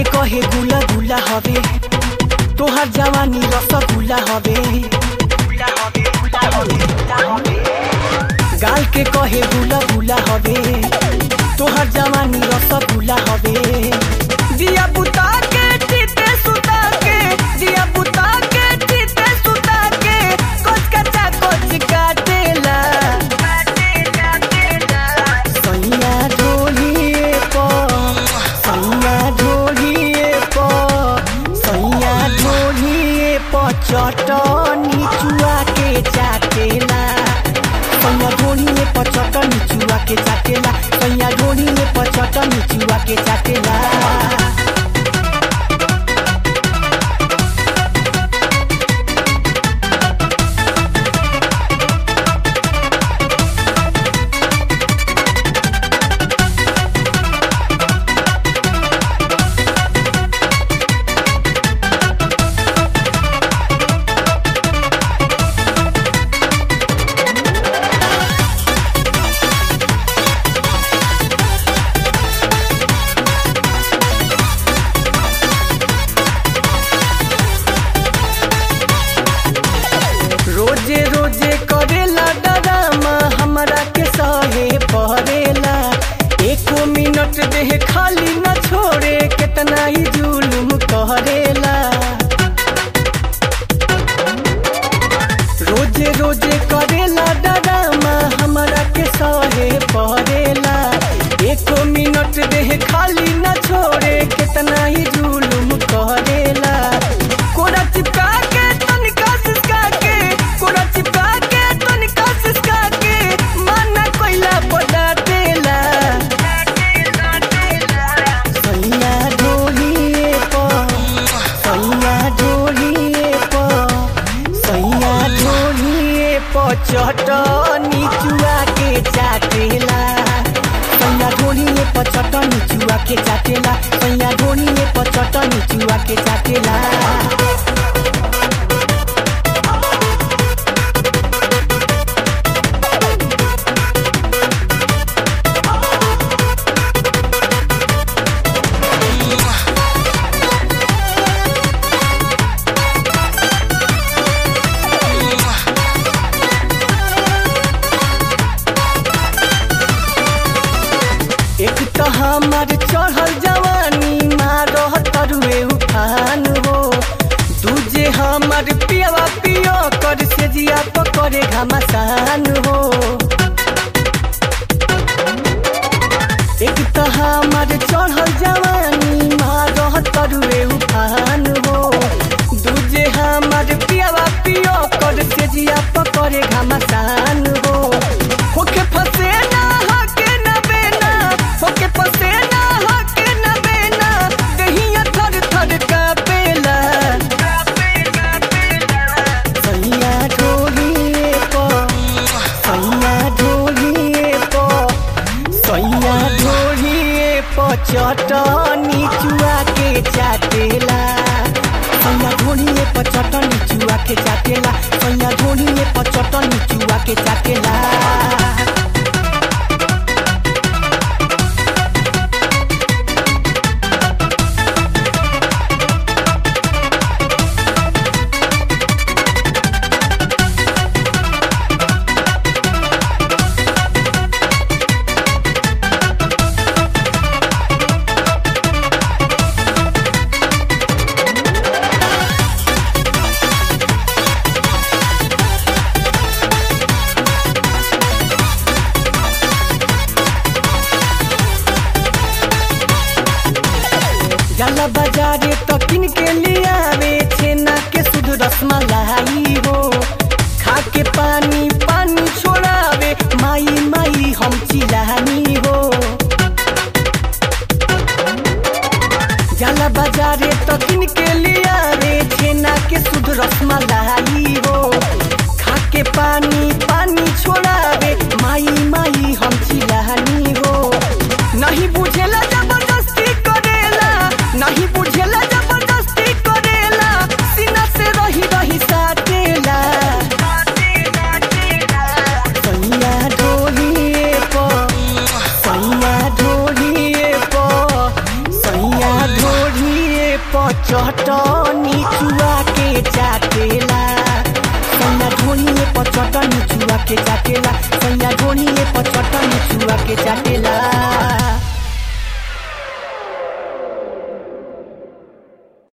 के कहे गुला गुला हवे तोहार जवानी रसगुल्ला हवे गाल के कहे गुला गुला हवे तोहार जवानी रसगुल्ला हवे दिया बुता के जीते सुता के दिया बुता के जीते सुता के कोच कचा कोच काटेला सैया ढोलिए पो सैया ढोलिए पो सैया ढोलिए पो चटनी चुआ के चाटेला सैया ढोलिए पो चटनी चुआ के चाटेला सैया ढोलिए पो चटनी चुआ के चाटेला रोजे रोजे करेला डरामा हमरा के सहे पहरेला एको मिनट देह खाली न छोड़े कितना ही जुलुम करेला रोजे रोजे करेला डरामा हमरा के सहे पहरेला एको मिनट देह खाली न छोड़े कितना ही जुलुम करेला कोरा चिपका के तनिका सिसका के कोरा चिपका के तनिका सिसका के माना कोइला पडाटेला सैया ढोलिए पो सैया ढोलिए पो सैया ढोलिए पो चटनी चुआ के चाटेला सैया ढोलिए पो चटनी चुआ के चाटेला सैया ढोलिए पो चटनी चुआ के चाटेला एक तो हमार चढ़ल जवानी मारह तरुए उफान हो दूजे हमार पियावा पियो कर से जिया पकड़े घमासान हो एक तो हमार चढ़ल जवानी मारह तरुए उफान हो दूजे हमार पियावा पियो कर से जिया पकड़े घमासान हो होके फसे ना हके ना बेना होके फसे ना हके ना बेना दहिया थर थर कापेला सैया ढोलिए पो सैया ढोलिए पो सैया ढोलिए पो चटनी चुआ के चाटेला सैया ढोलिए पो चटनी चुआ के चाटेला सैया ढोलिए पो चटनी चुआ के चाटेला जाला बाजारे तो किन के लियावे छेना के शुद्ध रसमलाई हो खा के पानी पानी छोड़ावे माई माई हम चिलानी हो जाला बाजारे तो किन के लियावे छेना के शुद्ध रसमलाई हो खा के पानी पानी छोड़ावे माई माई हम चिलानी हो नहीं बुझेला जबरदस्ती करेला नहीं बुझेला जबरदस्ती करेला सीना से रही रही साटेला सैया ढोलिए पो सैया ढोलिए पो सैया ढोलिए चटनी चुआ के चाटेला सैया ढोनिए पर चटनी चुआ के चाटेला सैया ढोनिए पर चटनी चुआ के चाटेला।